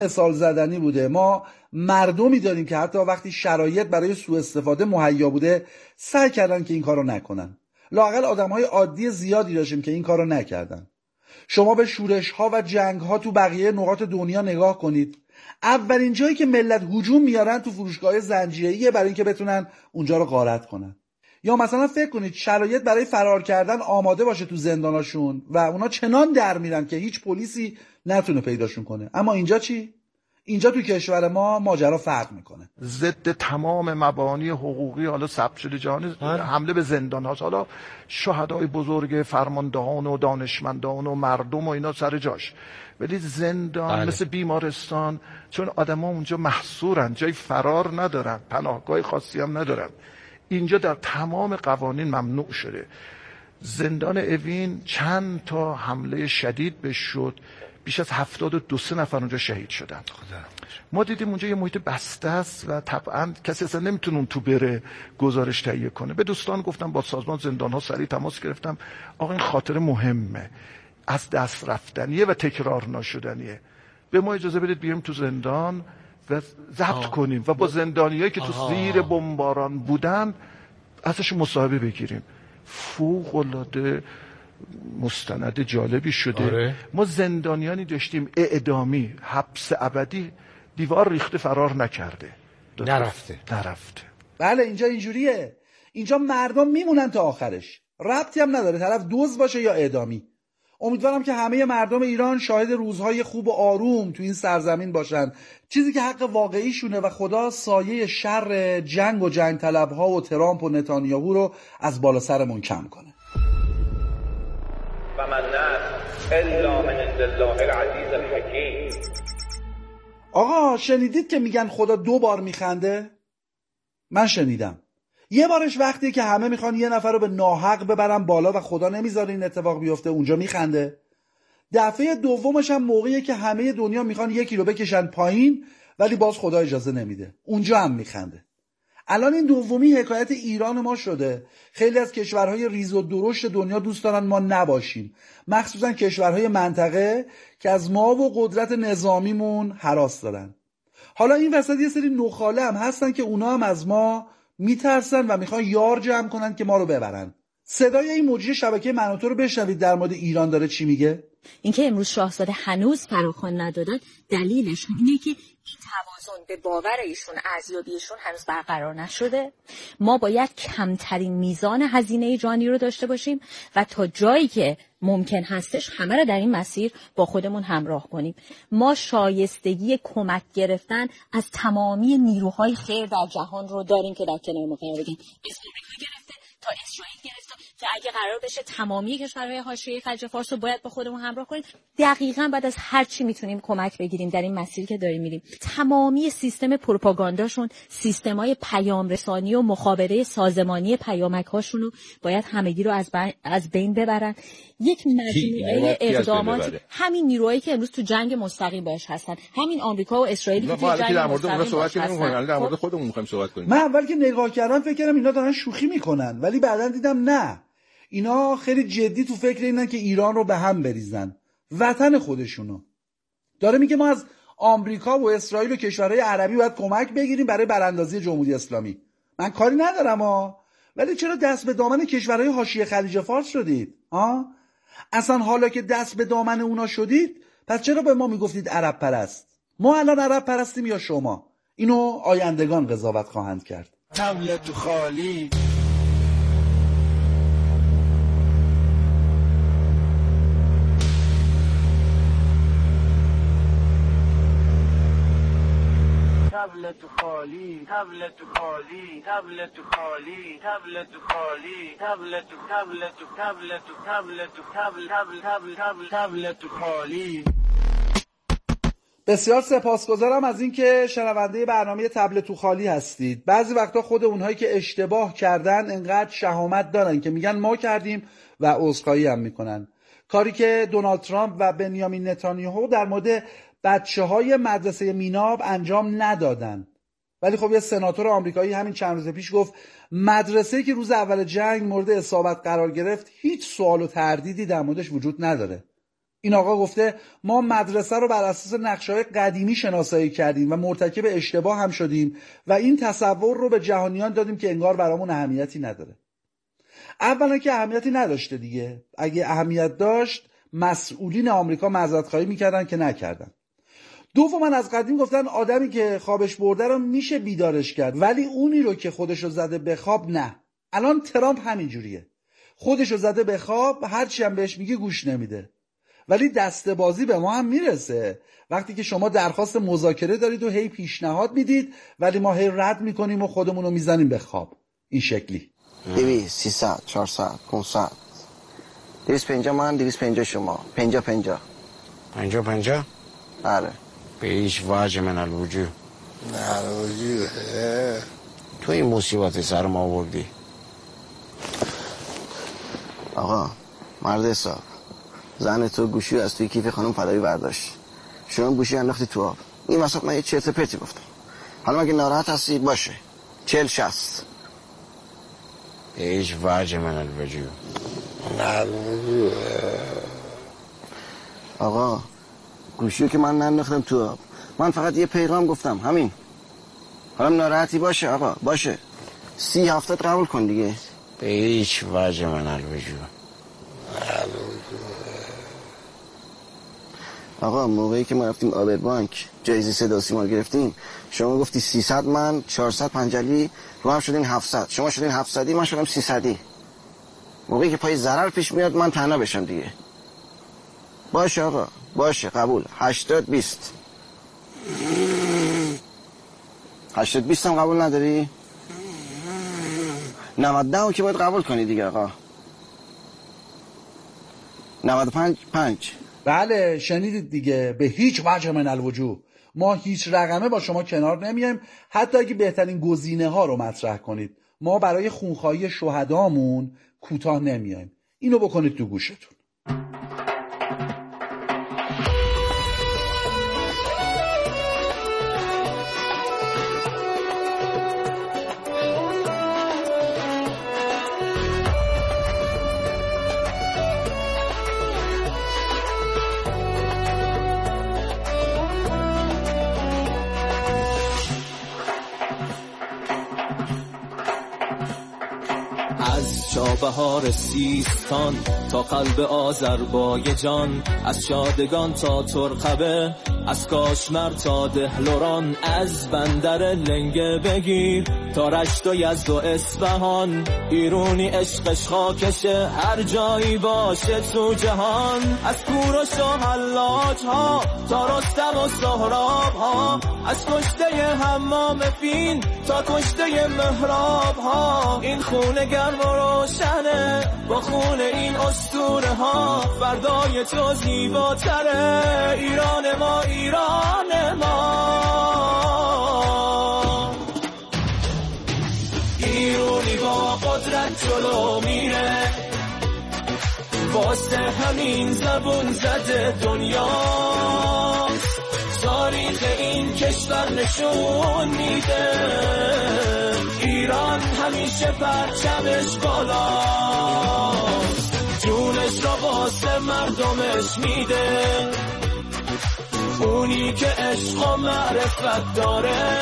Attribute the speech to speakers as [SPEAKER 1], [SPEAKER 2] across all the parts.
[SPEAKER 1] مثال زدنی بوده. ما مردمی داریم که حتی وقتی شرایط برای سوء استفاده مهیا بوده سعی کردن که این کارو نکنن. لااقل آدم‌های عادی زیادی داشتیم که این کارو نکردن. شما به شورش‌ها و جنگ‌ها تو بقیه نقاط دنیا نگاه کنید. اولین جایی که ملت هجوم میارن تو فروشگاه زنجیره‌ایه برای اینکه بتونن اونجا رو غارت کنن. یا مثلا فکر کنید شرایط برای فرار کردن آماده باشه تو زنداناشون و اونا چنان در میرن که هیچ پلیسی نتونه پیداشون کنه. اما اینجا چی؟ اینجا تو کشور ما ماجرا فرق میکنه.
[SPEAKER 2] ضد تمام مبانی حقوقی حالا ثبت شده جهانی حمله به زندان هاست. حالا شهدای بزرگ فرماندهان و دانشمندان و مردم و اینا سر جاش، ولی زندان مثل بیمارستان، چون آدم ها اونجا محصورن، جای فرار ندارن، پناهگاه خاصی هم ندارن. اینجا در تمام قوانین ممنوع شده. زندان اوین چند تا حمله شدید بهش شد، بیش از 72 نفر اونجا شهید شدن. ما دیدیم اونجا یه محیط بسته است و طبعا کسی اصلا نمیتونه اون تو بره گزارش تهیه کنه. به دوستان گفتم، با سازمان زندان ها سریع تماس گرفتم، آقا این خاطر مهمه، از دست رفتنیه و تکرار نشدنیه، به ما اجازه بدید بیایم تو زندان و ضبط کنیم و با زندانیایی که تو زیر بمباران بودن ازش مصاحبه بگیریم. فوق العاده مستند جالبی شده. ما زندانیانی داشتیم اعدامی، حبس ابدی، دیوار ریخته فرار نکرده،
[SPEAKER 3] نرفته.
[SPEAKER 1] بله اینجا اینجوریه. اینجا مردم میمونن تا آخرش، ربطی هم نداره طرف دزد باشه یا اعدامی. امیدوارم که همه مردم ایران شاهد روزهای خوب و آروم تو این سرزمین باشن، چیزی که حق واقعیشونه و خدا سایه شر جنگ و جنگ طلبها و ترامپ و نتانیاهو رو از بالا سرمون کم کنه.
[SPEAKER 4] و من الا من عند الله العزیز الحکیم.
[SPEAKER 1] آقا شنیدید که میگن خدا 2 بار میخنده؟ من شنیدم. یه بارش وقتی که همه میخوان یه نفر رو به ناحق ببرن بالا و خدا نمیذاره این اتفاق بیفته، اونجا میخنده. دفعه دومش هم موقعیه که همه دنیا میخوان یکی رو بکشن پایین ولی باز خدا اجازه نمیده، اونجا هم میخنده. الان این دومی حکایت ایران ما شده. خیلی از کشورهای ریز و درشت دنیا دوست دارن ما نباشیم، مخصوصا کشورهای منطقه که از ما و قدرت نظامیمون هراس دارن. حالا این وسط یه سری نخاله هم هستن که اونا هم از ما میترسن و میخوان یار جمع کنن که ما رو ببرن. صدای این مجری شبکه منوتو رو بشنوید در مورد ایران داره چی میگه.
[SPEAKER 5] اینکه امروز شاهزاده هنوز فراخوان ندادن، دلیلش اینه که این توازن به باور ایشون، ارزیابیشون هنوز برقرار نشده. ما باید کمترین میزان هزینه جانی رو داشته باشیم و تا جایی که ممکن هستش همه رو در این مسیر با خودمون همراه کنیم. ما شایستگی کمک گرفتن از تمامی نیروهای خیر در جهان رو داریم که در کنار ما قرار بگیرن. از آمریکا گرفته تا اسرائیل گرفته که اگه قرار بشه تمامی کشورهای حاشیه خلیج فارس رو باید با خودمون همراه کنیم، دقیقاً بعد از هر چی میتونیم کمک بگیریم در این مسیر که داریم میریم. تمامی سیستم پروپاگانداشون، سیستمای پیام رسانی و مخابره سازمانی پیامک‌هاشون رو باید همگی رو از بین ببرن. یک مجموعه اقدامات، همین نیروهایی که امروز تو جنگ مستقیم باش هستن، همین آمریکا و اسرائیل که تو جنگ مستقیم صحبت
[SPEAKER 3] نمی‌کنن، در مورد خودمون می‌خوایم صحبت کنیم.
[SPEAKER 1] من اول که نگاه کردم فکر کردم اینا دارن شوخی میکنن، ولی بعداً دیدم نه، اینا خیلی جدی تو فکر اینن که ایران رو به هم بریزن، وطن خودشونو. داره میگه ما از آمریکا و اسرائیل و کشورهای عربی باید کمک بگیریم برای براندازی جمهوری اسلامی. من کاری ندارم ولی چرا دست به دامن کشورهای حاشیه خلیج فارس شدید؟ اصلا حالا که دست به دامن اونا شدید، پس چرا به ما میگفتید عرب پرست؟ ما الان عرب پرستیم یا شما؟ اینو آیندگان قضاوت خواهند کرد.
[SPEAKER 6] طاوله تو خالی، طاوله تو خالی، طاوله تو خالی، طاوله تو خالی، طاوله تو خالی، طاوله تو طاوله تو طاوله تو طاوله تو طاوله تو خالی.
[SPEAKER 1] بسیار سپاسگزارم از اینکه شنونده برنامه طبل تو خالی هستید. بعضی وقتا خود اونهایی که اشتباه کردن انقدر شهامت دارن که میگن ما کردیم و عذرخواهی هم میکنن. کاری که دونالد ترامپ و بنیامین نتانیاهو در مورد بچه‌های مدرسه میناب انجام ندادن. ولی خب یه سناتور آمریکایی همین چند روز پیش گفت مدرسه‌ای که روز اول جنگ مورد اصابت قرار گرفت هیچ سوال و تردیدی در موردش وجود نداره. این آقا گفته ما مدرسه رو بر اساس نقشه‌های قدیمی شناسایی کردیم و مرتکب اشتباه هم شدیم و این تصور رو به جهانیان دادیم که انگار برامون اهمیتی نداره. اولا که اهمیتی نداشته دیگه. اگه اهمیت داشت مسئولین آمریکا معذرت‌خواهی میکردن که نکردن. دوما از قدیم گفتن آدمی که خوابش برده رو میشه بیدارش کرد، ولی اونی رو که خودش رو زده به خواب نه. الان ترامپ همینجوریه، خودش رو زده به خواب، هرچی هم بهش میگه گوش نمیده. ولی دسته بازی به ما هم میرسه وقتی که شما درخواست مذاکره دارید و هی پیشنهاد میدید ولی ما هی رد میکنیم و خودمون رو میزنیم به خواب. این شکلی
[SPEAKER 7] 200 300 400 500 250 من 250 شما 50 50
[SPEAKER 8] 50 50
[SPEAKER 7] آره
[SPEAKER 8] به هیچ وجه من الوجود تو این مصیبت سر ما آوردی.
[SPEAKER 7] آقا مرد حساب، زن تو گوشی از توی کیف خانم فدایی برداشت، شما گوشی انداختی تو آب. این وسط من یه چرت پرتی گفتم. حالا مگه ناراحت هستی؟ باشه 40 60
[SPEAKER 8] به هیچ وجه من الوجود.
[SPEAKER 7] آقا گوشیو که من ننداختم تو آب، من فقط یه پیغام گفتم همین. حالا ناراحتی باشه آقا، باشه 30 70 قبول کن دیگه.
[SPEAKER 8] به هیچ وجه من الوجود.
[SPEAKER 7] آقا موقعی که ما رفتیم آبربانک جایزه صدا و سیما گرفتیم، شما گفتی 300 من 400 پنجلی، رو هم شدین 700، شما شدین 700، من شدم 300. موقعی که پای ضرر پیش میاد من تنها بشم دیگه. باشه آقا باشه قبول. 80 20 80 20 هم قبول نداری؟ 90 که باید قبول کنی دیگه آقا. 95 5.
[SPEAKER 1] بله شنیدید دیگه، به هیچ وجه من الوجود. ما هیچ رقمه با شما کنار نمیایم، حتی اگه بهترین گزینه ها رو مطرح کنید. ما برای خونخواهی شهدامون کوتاه نمیایم. اینو بکنید تو گوشتون.
[SPEAKER 9] بهار سیستان تا قلب آذربایجان، از شادگان تا ترقبه، از کاشمر تا دهلوران، از بندر لنگه بگیر تا رشت و یزد و اصفهان. ایرونی عشقش خاکشه هر جایی باشه تو جهان، از کوروش و حلاج ها تا رستم و سهراب ها، از کشته حمام فین تا کشته مهراب ها. این خونه گرم و روشنه با خون این اسطوره ها، فردای تو زیباتره. ایران ما ایران ما، ایرونی با قدرت جلو میره، واسه همین زبون زده دنیا. تاریخ این کشور نشون میده ایران همیشه پرچمش بالاست، جونش را واسه مردمش میده. اونی که عشق و معرفت داره،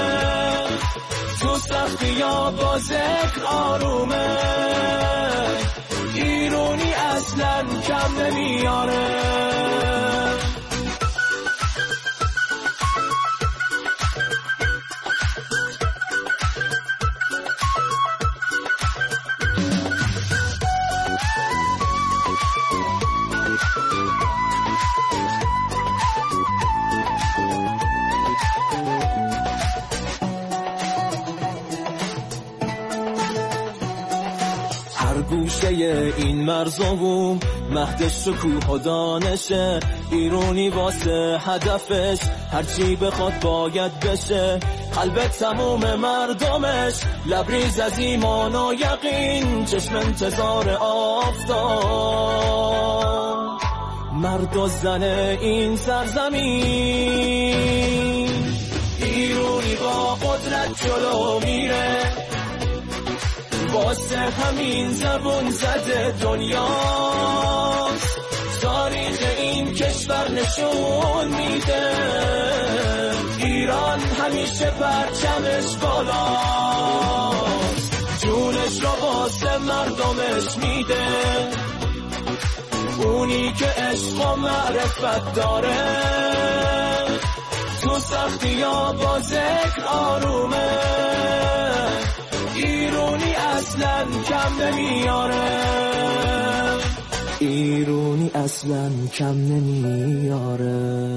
[SPEAKER 9] تو سختی ها با ذکر آرومه. ایرونی اصلا کم نمیاره. گوشه این مرزمون مهد شکوه و دانشه، ایرونی واسه هدفش هرچی بخواد باید بشه. قلب تموم مردمش لبریز از ایمان و یقین، چشم انتظار آفتاب. مرد و زن این سرزمین، ایرونی با قدرت جلو میره، واسه همین زبون زده دنیاست. تاریخ این کشور نشون میده، ایران همیشه پرچمش بالاست، جونش رو واسه مردمش میده، اونی که عشق و معرفت داره، تو سختی ها با ذکر آرومه، ایرونی اصلا کم نمیاره، ایرونی اصلا کم نمیاره.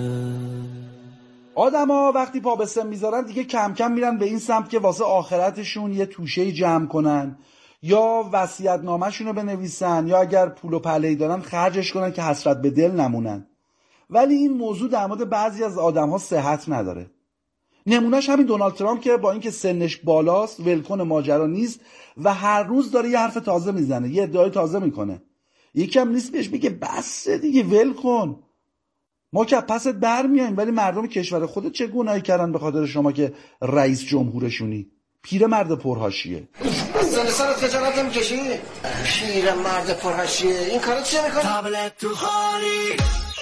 [SPEAKER 1] آدما وقتی پا به سن میذارن دیگه کم کم میرن به این سمت که واسه آخرتشون یه توشه جمع کنن، یا وصیت‌نامه‌شون رو بنویسن، یا اگر پول و پله‌ای دارن خرجش کنن که حسرت به دل نمونن. ولی این موضوع در مورد بعضی از آدم‌ها صحت نداره. نمونهش همین دونالد ترامپ که با اینکه سنش بالاست ولکن ماجرا نیست و هر روز داره یه حرف تازه میزنه، یه ادعای تازه میکنه. یکم نیست بهش میگه بس دیگه ول کن، ما که پست برمیایم، ولی مردم کشور خودت چه گناهی کردن به خاطر شما که رئیس جمهورشونی؟ پیرمرد پرحاشیه.
[SPEAKER 7] زنده سرت خجالت نمیکشی؟ پیرمرد پرحاشیه این کارو چیه میکنی؟
[SPEAKER 9] تابلت تو خالی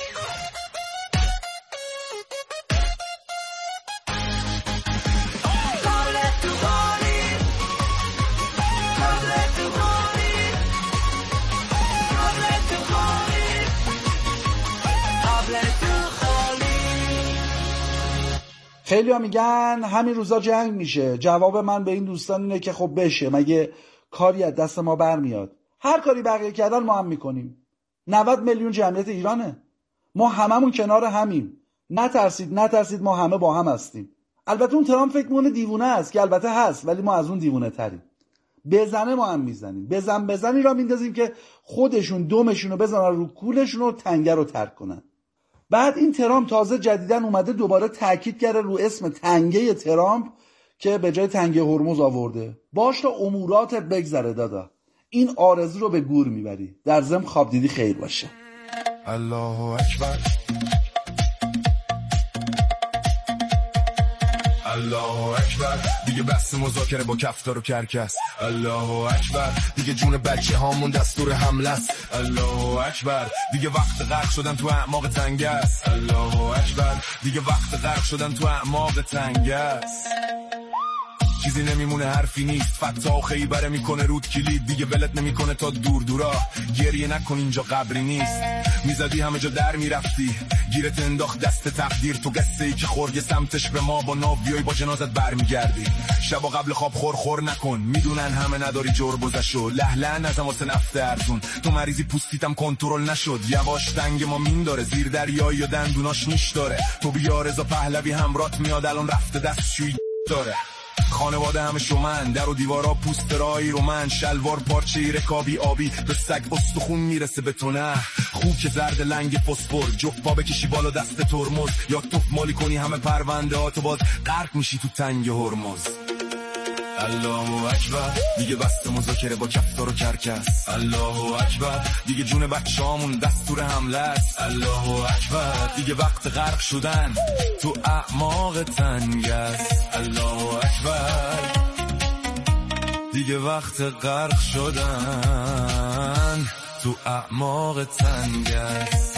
[SPEAKER 1] خیلی ها میگن همین روزا جنگ میشه. جواب من به این دوستان اینه که خب بشه، مگه کاری از دست ما برمیاد؟ هر کاری بقیه کردن ما هم میکنیم. 90 میلیون جمعیت ایرانه، ما هممون کنار همیم. نترسید ما همه با هم هستیم. البته اون ترامپ فکر میکنه دیوونه است، که البته هست، ولی ما از اون دیوونه تریم. بزنه ما هم میزنیم، بزنی را میندازیم که خودشون دمشون رو بزنن رو کولشون و تنگه رو ترک کنن. بعد این ترامپ تازه جدیدن اومده دوباره تاکید کرده رو اسم تنگه ترامپ که به جای تنگه هرمز آورده. باش تا اموراتت بگذره دادا، این آرزو رو به گور میبری. در ضمن خواب دیدی خیر باشه.
[SPEAKER 10] الله اکبر، الله اکبر، دیگه بحث مذاکره با کفتار و کرکس. الله اکبر، دیگه جون بچه هامون دستور حمله است. الله اکبر، دیگه وقت غرق شدن تو اعماق تنگ است. الله اکبر، دیگه وقت غرق شدن تو اعماق تنگ است. چیزی نمیمونه، حرفی نیست، فتا خیبره میکنه رود کلید، دیگه ولت نمیکنه تا دور دورا. گریه نکن اینجا قبری نیست، میزدی همه جا در میرفتی، گیرت انداخت دست تقدیر، تو قصه ای که خورگ سمتش به ما با ناو بیای با جنازت برمیگردی. شبا قبل خواب خور نکن، میدونن همه نداری جربزشو، لهلن ازم واسه نفت ارزون، تو مریضی پوستیتم کنترل نشد، یواش دنگ ما مین داره، زیر دریایی و دندوناش نیش داره، تو بیا رضا پهلوی همرات میاد الان رفته دستشویی داره. خانواده همه شومن، در و دیوارا پوست رایی رو من، شلوار پارچه رکابی آبی به سگ استخون میرسه به تو نه، خوک زرد لنگ فسفر، جفت پا بکشی بالا دست ترمز، یا توپ مالی کنی همه پرونده ها، تو باز غرق میشی تو تنگ هرمز. الله اکبر، دیگه بست مذاکره با کفتار و کرکس. الله اکبر، دیگه جون بچه‌هامون دستور حمله است. الله اکبر، دیگه وقت غرق شدن تو اعماق تنگ است. الله اکبر، دیگه وقت غرق شدن تو اعماق تنگ است.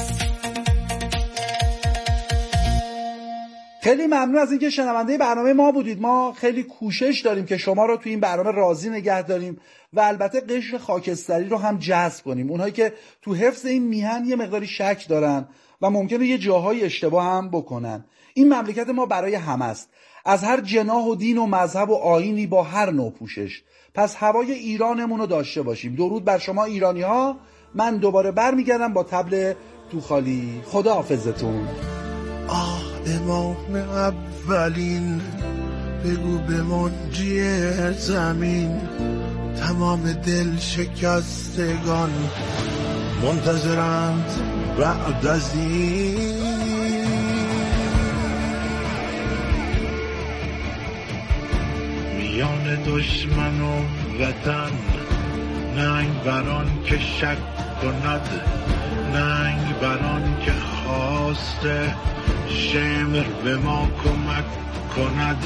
[SPEAKER 1] خیلی ممنون از اینکه شنونده برنامه ما بودید. ما خیلی کوشش داریم که شما رو تو این برنامه راضی نگه داریم و البته قشر خاکستری رو هم جذب کنیم. اونهایی که تو حفظ این میهن یه مقداری شک دارن و ممکنه یه جاهای اشتباه هم بکنن. این مملکت ما برای همه است، از هر جناح و دین و مذهب و آیینی، با هر نوع پوشش. پس هوای ایرانمون رو داشته باشیم. درود بر شما ایرانی ها. من دوباره برمیگردم با طبل تو خالی. خدا حافظتون.
[SPEAKER 10] امام اولین، بگو به منجی زمین، تمام دل شکستگان منتظرند بعد از این. میان دشمن و وطن، ننگ بران که شک کند، ننگ بران که خواسته شمر به ما کمک کند.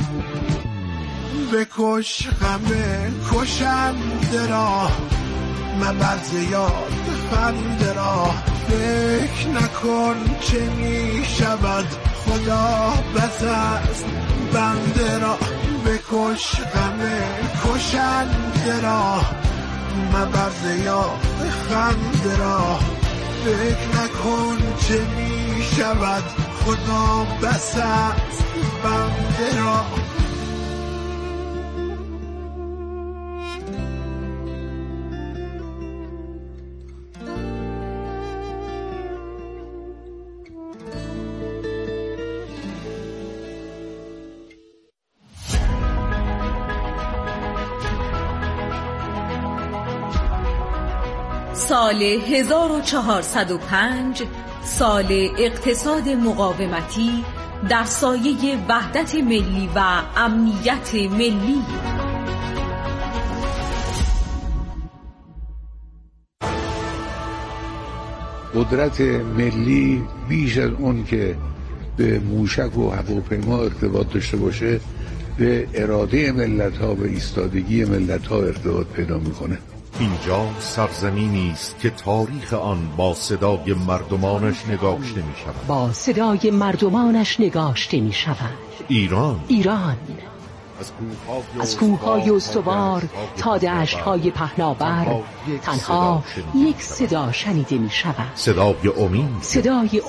[SPEAKER 10] بکش همه کشنده را، مبر زیاد خنده را، فکر نکن چه می شود، خدا بس است بنده را، بکش غم کشنده را، مبر زیاد خنده را، فکر نکن چه می شود، خدا بس است بنده را.
[SPEAKER 11] سال 1405 سال اقتصاد مقاومتی در سایه وحدت ملی و امنیت ملی.
[SPEAKER 12] قدرت ملی بیش از اون که به موشک و هواپیما ارتباط داشته باشه به اراده ملت‌ها و ایستادگی ملت‌ها ارتباط پیدا میکنه.
[SPEAKER 13] اینجا سرزمینی است که تاریخ آن با صدای مردمانش نگاشته می شود.
[SPEAKER 14] با صدای مردمانش نگاشته می شود. ایران از کوه‌های استوار تا دشت‌های پهناور تنها یک صدا شنیده می شود.
[SPEAKER 13] صدای امید،
[SPEAKER 14] صدای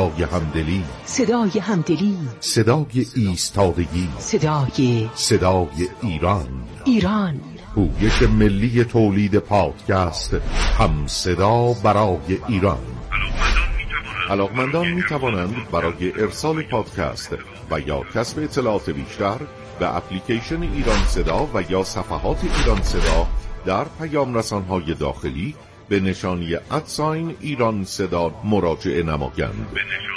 [SPEAKER 14] همدلی،
[SPEAKER 13] صدای ایستادگی، صدای ایران. پویش ملی تولید پادکست هم صدا برای ایران. علاقمندان می توانند برای ارسال پادکست و یا کسب اطلاعات بیشتر به اپلیکیشن ایران صدا و یا صفحات ایران صدا در پیام رسانهای داخلی به نشانی ایران صدا مراجعه نمایند.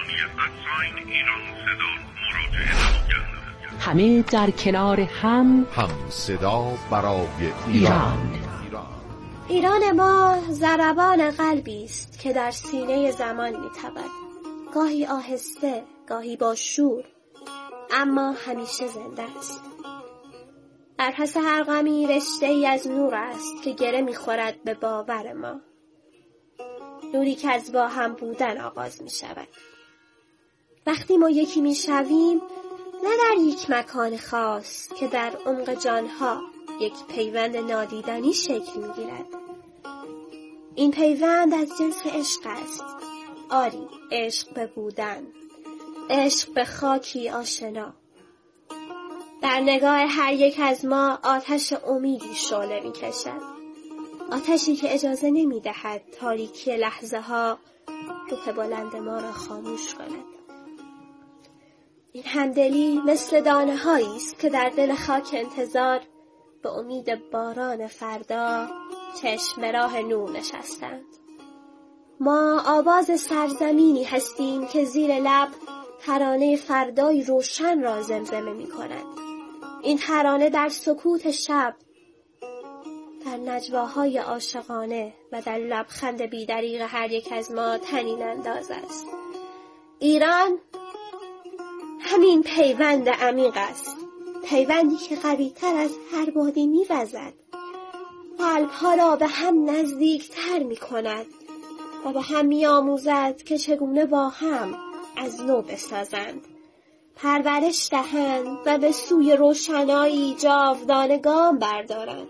[SPEAKER 14] همه در کنار هم
[SPEAKER 13] صدا برای ایران.
[SPEAKER 15] ایران ما ضربان قلبی است که در سینه زمان می‌تپد، گاهی آهسته، گاهی با شور، اما همیشه زنده است. در پس هر غمی رشته‌ای از نور است که گره می‌خورد به باور ما، نوری که از با هم بودن آغاز می‌شود. وقتی ما یکی می‌شویم، نه در یک مکان خاص که در عمق جانها یک پیوند نادیدنی شکل می‌گیرد. این پیوند از جنس عشق است. آری، عشق به بودن، عشق به خاکی آشنا. در نگاه هر یک از ما آتش امیدی شعله می‌کشد، آتشی که اجازه نمی‌دهد تاریکی لحظه ها روح بلند ما را خاموش کند. این همدلی مثل دانه هایی است که در دل خاک انتظار به امید باران فردا چشم راه نور نشستند. ما آواز سرزمینی هستیم که زیر لب ترانه فردای روشن را زمزمه می کند. این ترانه در سکوت شب، در نجواهای عاشقانه و در لبخند بی‌دریغ هر یک از ما طنین انداز است. ایران همین پیوند عمیق است، پیوندی که قوی‌تر از هر بادی می‌وزد، قلب‌ها را به هم نزدیک‌تر می‌کند و به هم می‌آموزد که چگونه با هم از نو بسازند، پرورش دهند و به سوی روشنایی جاودانه گام بردارند.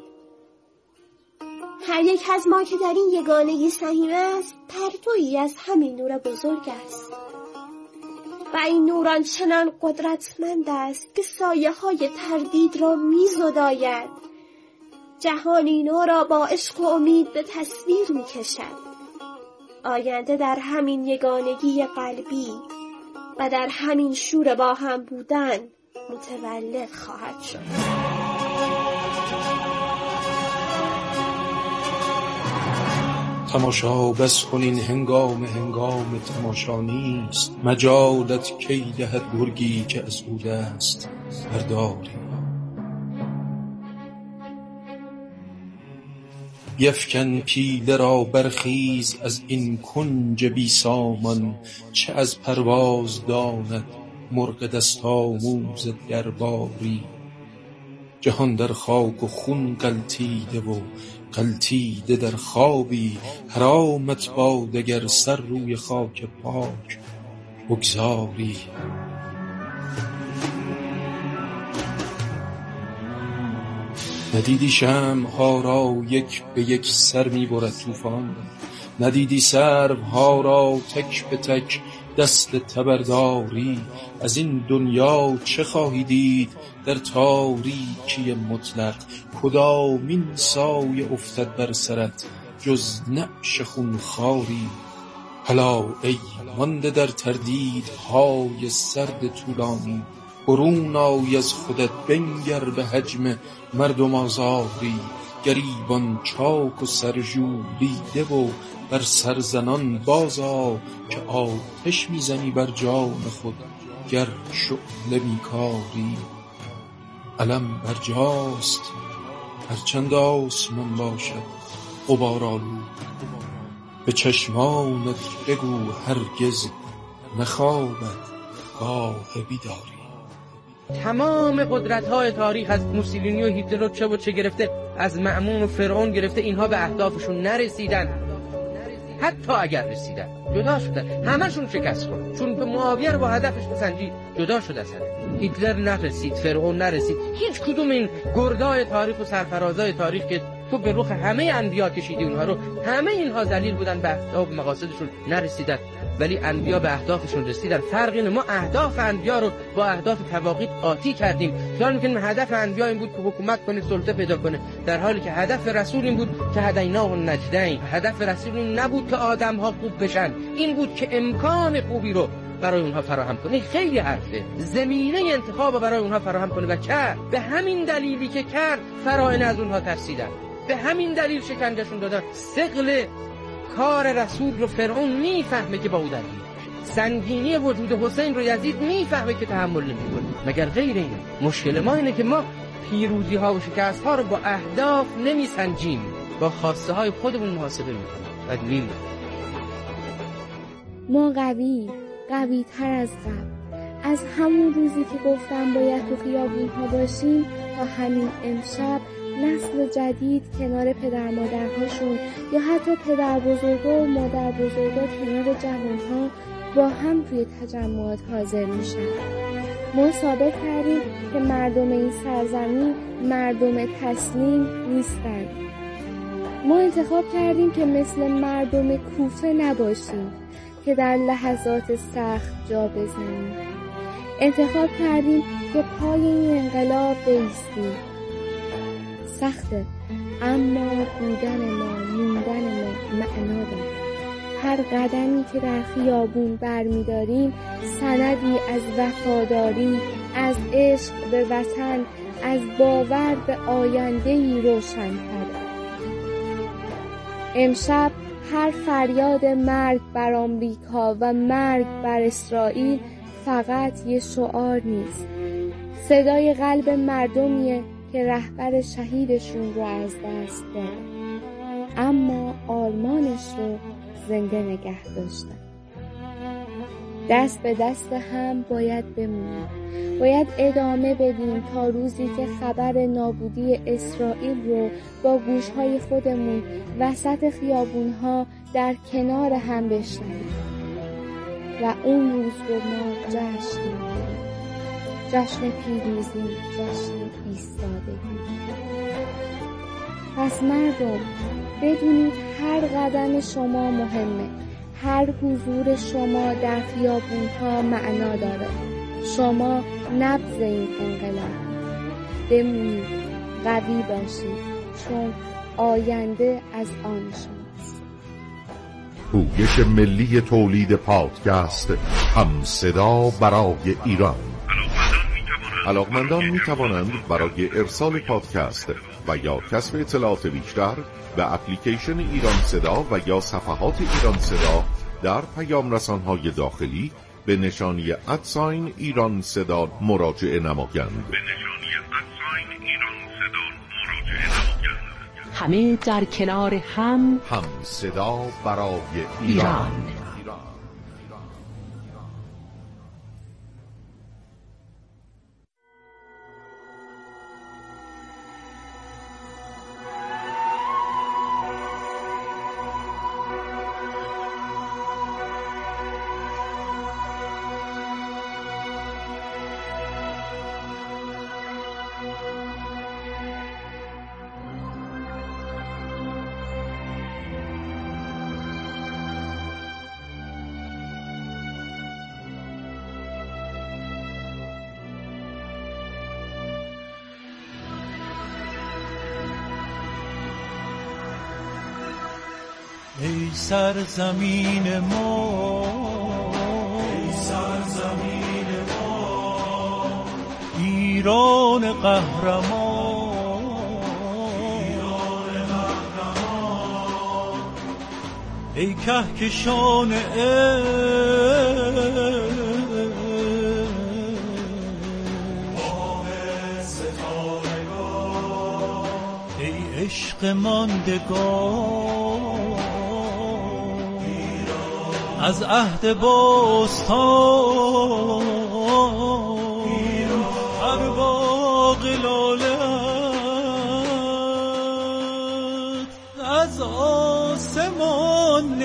[SPEAKER 15] هر یک از ما که در این یگانگی سهیم است، پرتویی از همین نور بزرگ است و این نور آنچنان قدرتمند است که سایه‌های تردید را می‌زداید، جهانی نو را با عشق و امید به تصویر می‌کشد. آینده در همین یگانگی قلبی و در همین شور با هم بودن متولد خواهد شد.
[SPEAKER 16] تماشا بس کن این هنگام تماشا نیست، مجالت کی دهد گرگی که از او دست برداری. بیفکن پیله را برخیز از این کنج بی سامان، چه از پرواز داند مرغ دست آموز درباری. جهان در خاک و خون غلتیده و غلتیده در خوابی، حرامت باد اگر سر روی خاک پاک بگذاری. ندیدی شمع‌ها را یک به یک سر می‌برد طوفان، ندیدی سروها را تک به تک دست تبرداری. از این دنیا چه خواهی دید در تاریکی مطلق؟ کدامین سایه افتد بر سرت جز نعش خونخواری؟ هلا ای مانده در تردیدهای سرد طولانی، برون آی از خودت بنگر به حجم مردم آزاری. گریبان چاک و سرژولیده و بر سرزنان بازآ، که آتش میزنی بر جان خود گر شعله بیکاری. علم بر جاست هرچند آسمان باشد غبارآلود، به چشمانت بگو هرگز نخوابد گاه بیداری.
[SPEAKER 17] تمام قدرت‌های تاریخ از موسولینی و هیتلر و چه گرفته، از مأمون و فرعون گرفته، اینها به اهدافشون نرسیدن. حتی اگر رسیدن جدا شدن، همشون شکست خورد، چون به معاویه رو با هدفش بسنجید جدا شد. اصلا هیتلر نرسید، فرعون نرسید، هیچ کدوم این گردای تاریخ و سرفرازای تاریخ که تو به رخ همه انبیا کشیدی اونها رو، همه اینها ذلیل بودن، به اهداف مقاصدشون نرسیدن، ولی انبیا به اهدافشون رسیدن. فرق اینه ما اهداف انبیا رو با اهداف تواقیت قاطی کردیم. خیال می‌کنیم هدف انبیا این بود که حکومت کنه، سلطه پیدا کنه، در حالی که هدف رسول این بود که هدیناه النجدین. هدف رسول این نبود که آدم‌ها خوب بشن، این بود که امکان خوبی رو برای اونها فراهم کنه. خیلی حرفه، زمینه انتخاب برای اونها فراهم کنه و کرد. به همین دلیلی که کرد فرائض از اونها ترسیدن، به همین دلیل شکنجهشون دادن. ثقل کار رسول رو فرعون میفهمه که با او درگیر، سنگینی وجود حسین رو یزید میفهمه که تحمل نمیکنه. مگر غیر این؟ مشکل ما اینه که ما پیروزی ها و شکست ها رو با اهداف نمیسنجیم، با خواسته های خودمون محاسبه میکنیم و میریم.
[SPEAKER 15] ما قوی تر از قبل، از همون روزی که گفتم باید تو خیابون ها باشیم تا همین امشب نسل جدید کنار پدر مادرهاشون یا حتی پدر بزرگا و مادر بزرگا کنار جوانها با هم توی تجمعات حاضر میشن. ما ثابت کردیم که مردم این سرزمین مردم تسلیم نیستن. ما انتخاب کردیم که مثل مردم کوفه نباشیم که در لحظات سخت جا بزنیم. انتخاب کردیم که پای این انقلاب بایستیم. سخته، اما بودن ما، موندن ما معنا داره. هر قدمی که در خیابون برمی‌داریم سندی از وفاداری، از عشق به وطن، از باور به آینده‌ای روشن‌تر. امشب هر فریاد مرگ بر آمریکا و مرگ بر اسرائیل فقط یه شعار نیست، صدای قلب مردمیه که رهبر شهیدشون رو از دست داد، اما آرمانش رو زنده نگه داشتن. دست به دست هم باید بمونیم، باید ادامه بدیم تا روزی که خبر نابودی اسرائیل رو با گوشهای خودمون وسط خیابونها در کنار هم بشنویم و اون روز رو ما جشن می‌گیریم. جشن پیروزی، جشن ایستادگی. پس مردم بدونید هر قدم شما مهمه، هر حضور شما در خیابون‌ها معنا داره. شما نبض این انقلاب. بمونید، قوی باشید، چون آینده از آن شماست.
[SPEAKER 13] پویش ملی تولید پادکست هم صدا برای ایران. علاقمندان می توانند برای ارسال پادکست و یا کسب اطلاعات بیشتر به اپلیکیشن ایران صدا و یا صفحات ایران صدا در پیام رسانهای داخلی به نشانی @ایران صدا مراجعه نمایند.
[SPEAKER 14] همه در کنار هم
[SPEAKER 13] صدا برای ایران.
[SPEAKER 18] سرزمین ما، ای سرزمین ما، ایران قهرمان، ایران قهرمان، ای کهکشان عشق ماندگار، از عهد باستان هر باغ لاله از آسمان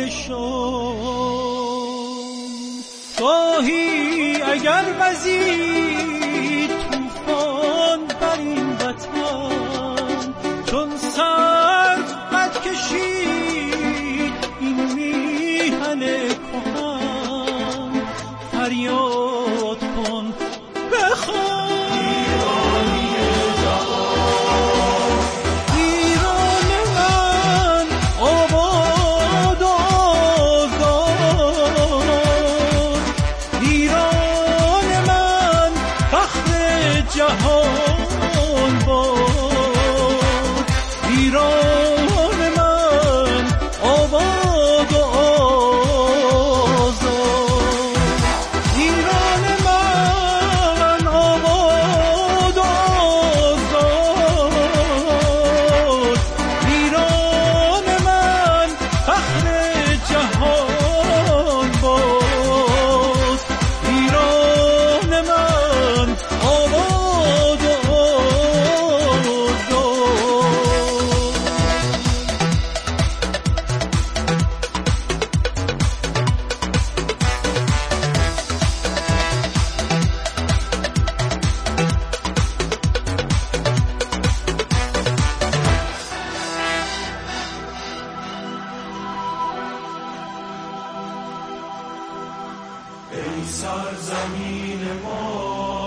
[SPEAKER 18] نشان. گاهی اگر وزید طوفان بر این وطن، چون سر قد کشید این میهن کهن، فریاد کن بخوان ایرانی جوان، ایران من آباد و آزاد، ایران من فخر جهان باد، ایران من آباد و آزاد، ایران من آباد و آزاد، ایران من فخر جهان باد، ایران من آباد و ای سرزمین ما.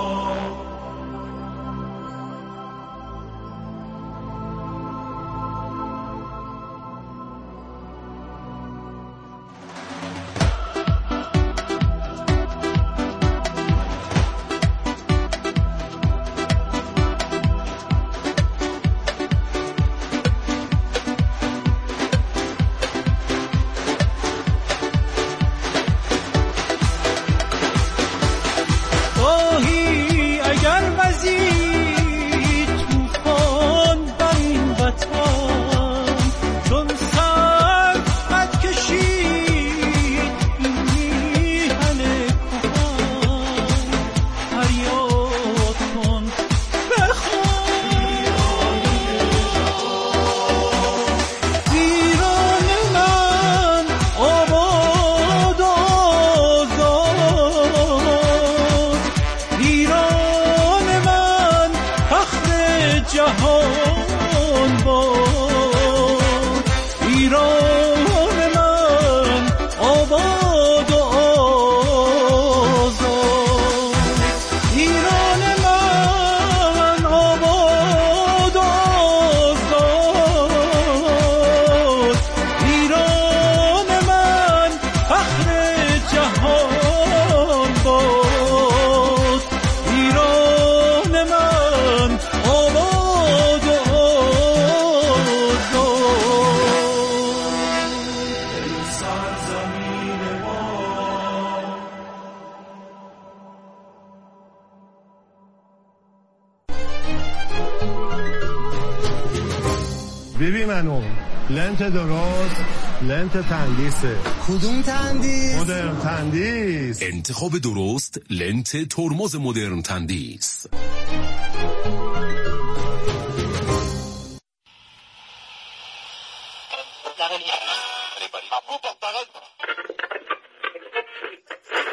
[SPEAKER 18] گاهی اگر وزید طوفان بر این وطن، چون سر قد کشید این میهن کهن، فریاد کن بخوان ایران من آباد و آزاد، ایران من فخر جهان باد، ایران من آباد و آزاد، ایران من آباد و آزاد، ایران من فخر جهان باد، ایران من آباد و آزاد، ای سرزمین ما.
[SPEAKER 19] ببین منو لنت درست، لنت تندیسه.
[SPEAKER 20] کدوم تندیس؟
[SPEAKER 19] مدرن تندیس.
[SPEAKER 21] انتخاب درست لنت ترمز مدرن تندیس.